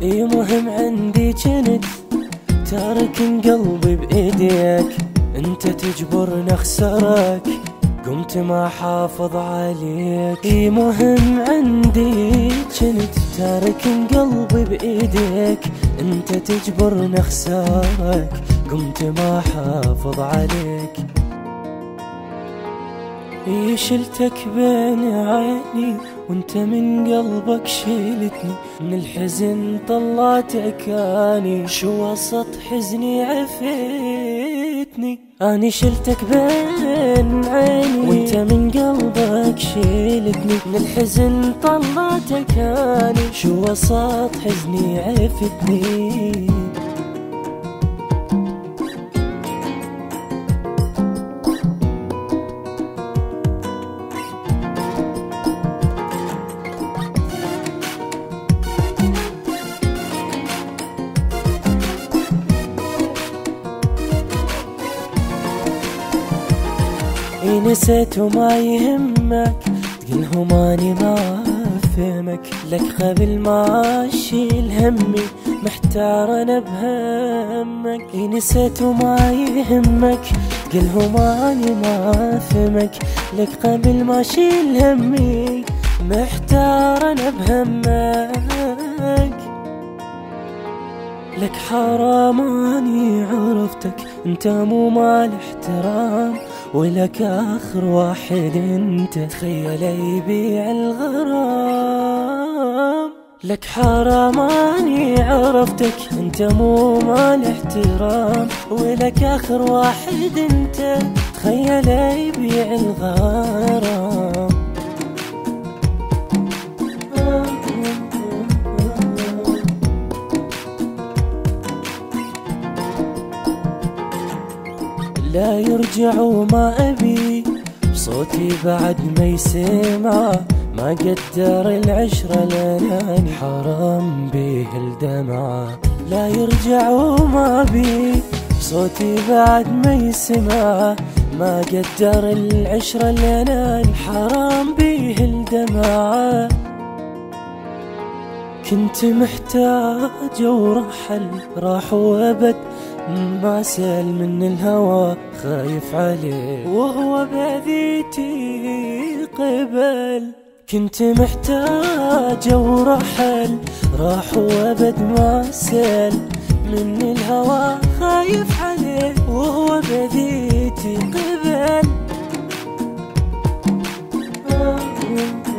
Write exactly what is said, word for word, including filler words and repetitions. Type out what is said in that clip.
اي مهم عندي جنت تارك قلبي بإيديك، انت تجبرني اخسرك قمت ما حافظ عليك. اي مهم عندي جنت تارك قلبي بإيديك، انت تجبرني اخسرك قمت ما حافظ عليك. اي شلتك بين عيني وانت من قلبك شيلتني، من الحزن طلعتك اني شو وسط حزني عفيتني. اني شلتك بين عيني وانت من قلبك شيلتني، من الحزن طلعتك اني شو وسط حزني عفتني. اي نسيت وما يهمك تقلهم اني ما فهمك، لك قبل ما اشيل همي محتار انا بهمك. اي نسيت وما يهمك تقلهم اني ما فهمك، لك قبل ما اشيل همي محتار انا بهمك. لك حرام اني عرفتك انت مو مال احترام، ولك اخر واحد انت تخيل يبيع الغرام. لك حرام اني عرفتك انت مو مال احترام، ولك اخر واحد انت تخيل يبيع الغرام. لا يرجع وما أبي صوتي بعد ما يسمع، ما قدر العشرة لناني حرام بيه الدمعة. لا يرجع وما أبي صوتي بعد ما يسمع، ما قدر العشرة لناني حرام بيه الدمعة. كنت محتاج ورحل راح وابد ما سال من الهوى خايف عليه وهو بذيتي قبل. كنت محتاج ورحل راح وابد ما سال من الهوى خايف عليه وهو بذيتي قبل.